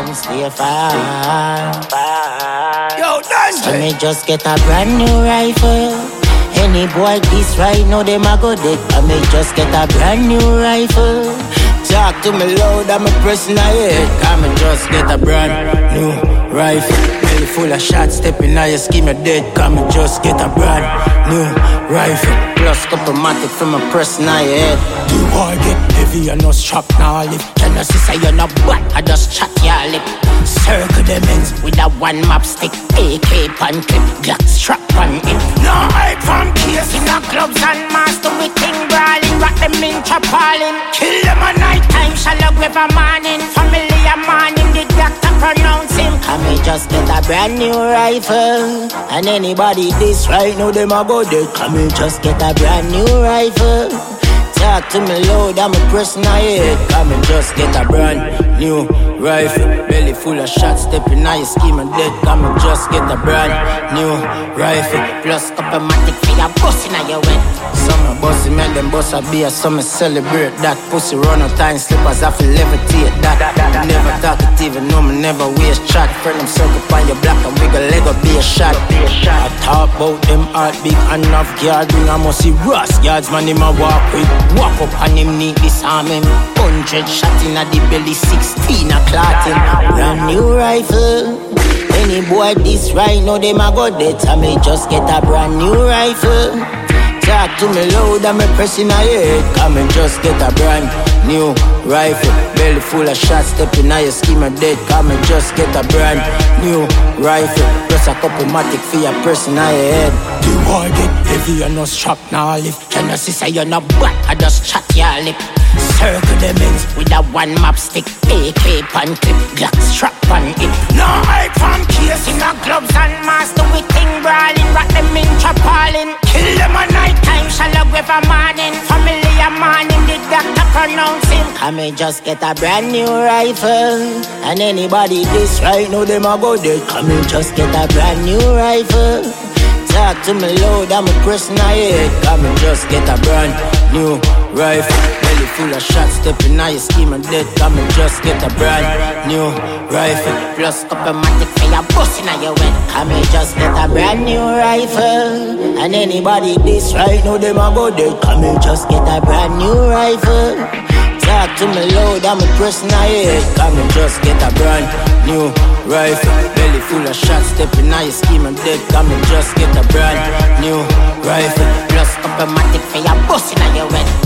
and stay far. Yo, dance. So me just get a brand new rifle. Any boy this right now, them a go dead. I me just get a brand new rifle. Talk to me loud, I'm a pressing my head. I me just get a brand new rifle. Belly full of shots, stepping on your skin, you're dead. Come me just get a brand new rifle. Plus couple matic from a pressing on your head. The war get heavy and no strap now live. Can you see say you're not bad? I just chat your lip. Circle them ends with a one map stick, AK pan clip, Glock strap on it. No hype from case. In a clubs and master with thing brawling, rock them in chapalin. Kill them at night time, shall I give a morning. Family a morning, the doctor pronounce him. I may just get a brand new rifle. And anybody this right now, them a go dead. I may just get a brand new rifle. Talk to me loud, I'm a pressing my head. Come and just get a brand new rifle. Belly full of shots, stepping on your scheme and dead. Come and just get a brand new rifle. Plus couple matic for your busting on your head. Some bossy make them boss a beer, some celebrate that. Pussy run out time, slippers have to levitate that. Never talkative, no me never waste chat. Friend them circle on your block and wiggle leg or be a shot. I talk about them heart big enough guard. Bring a musty rust guards, man him a walk with. Walk up on him, neat disarm him. 100 shot in a the belly, 16 a clot him. Brand new rifle. Any boy this right now, them a go dead. I may just get a brand new rifle. Talk to me loud, I'm a pressing my head. Come and just get a brand new rifle. Belly full of shots, stepping on your scheme and dead. Come and just get a brand new rifle. Plus a couple matic for your person on your head. The war get heavy and no strap now live. Can you see say you're not bad? I just chat your lip. Circle them ends with a one map stick, AK pan clip, Glock strap on it. No hype from case. In a gloves and master with thing brawling, rock them in chapalin. Kill them at night time, shall I give a morning. Family a morning, the doctor pronounce him. I may just get a brand new rifle. And anybody this right now, them a go dead. Come and just get a brand new rifle. Talk to me loud, I'm a pressing my head. Come and just get a brand new rifle. Belly full of shots, stepping on your scheme and dead. Come and just get a brand new rifle. Plus couple matic for your busting on your head. Come and just get a brand new rifle. And anybody this right now, them a go dead. Come and just get a brand new rifle. Talk to me loud, I'm a pressing my head. Come and just get a brand new rifle. Belly full of shots, stepping on your scheme and dead. Come and just get a brand new rifle. Plus couple matic for your busting on your head.